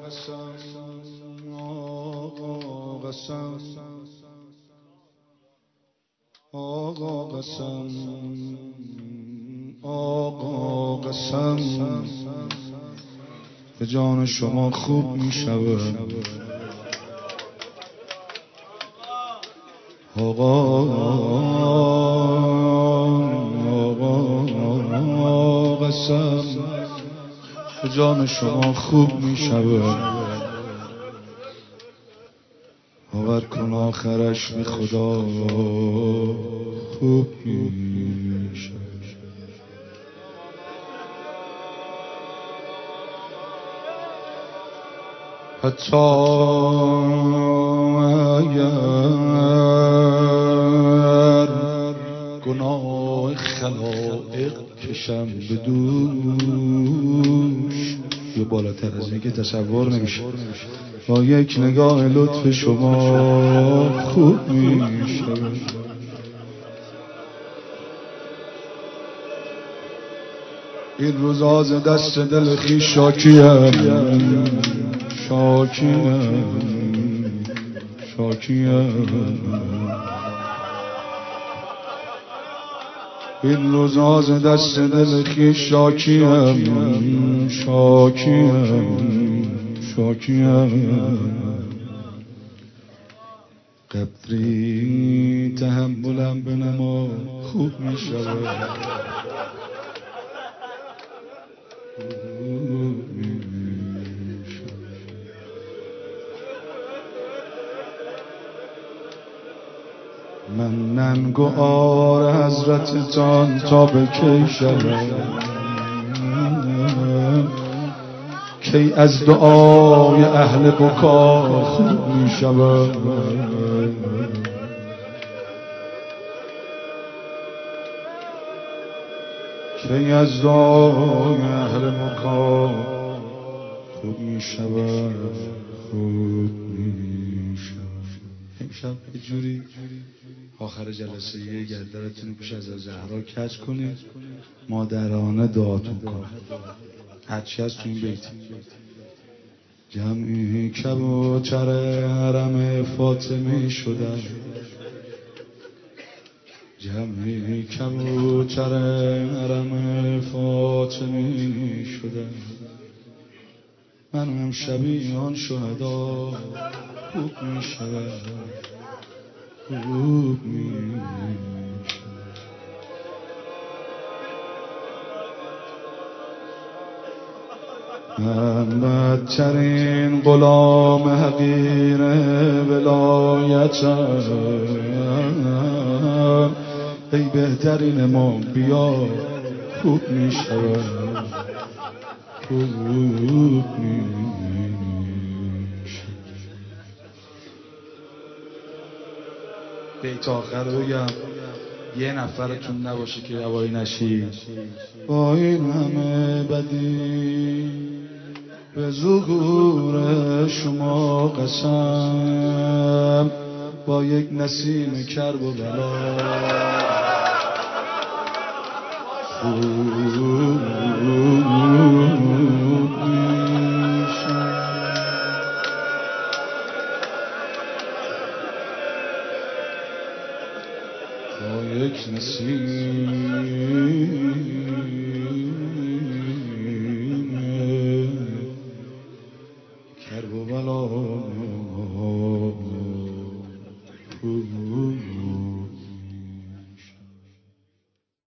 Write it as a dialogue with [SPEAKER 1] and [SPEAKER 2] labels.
[SPEAKER 1] قسم به جان شما خوب می شود. آقا قسم به جان شما خوب می شود. باور کن آخرش به خدا خوب می شود. حتی اگر گناه خلائق کشم به دوش یه بالاتر از اینه که تصور نمیشه. با یک نگاه لطف شما خوب میشه. این روزا ز دست دل خویش شاکیم این روزا ز دست دل خویش شاکیم قدری تحملم بنما خوب می شود. من ننگ و عار حضرتتان تا به کی شود؟ کی از دعای اهل بکا خوب می شود؟ کی از دعای اهل بکا خوب می شود؟ امشب یه جوری آخر جلسه یه گردرتون پیش از زهرا کج کنید، مادرانه دعاتون کنید. هرچی هست تو این بیت. جمعی کبوتر حرم فاطمه شدن، جمعی کبوتر حرم فاطمه شدن. من هم شبیه آن شهدا خوب می شود، خوب می شود. من بدترین غلام حقیر ولایتم، ای بهترین ما بیا خوب می شود، خوب می شود. بیت آخر رو بگم، یه نفرتون نباشه که روایی نشید. با این همه بدی به ظهور شما قسم، با یک نسیم کرب و بلا خوب میشم. با یک نسیم کرب و بلا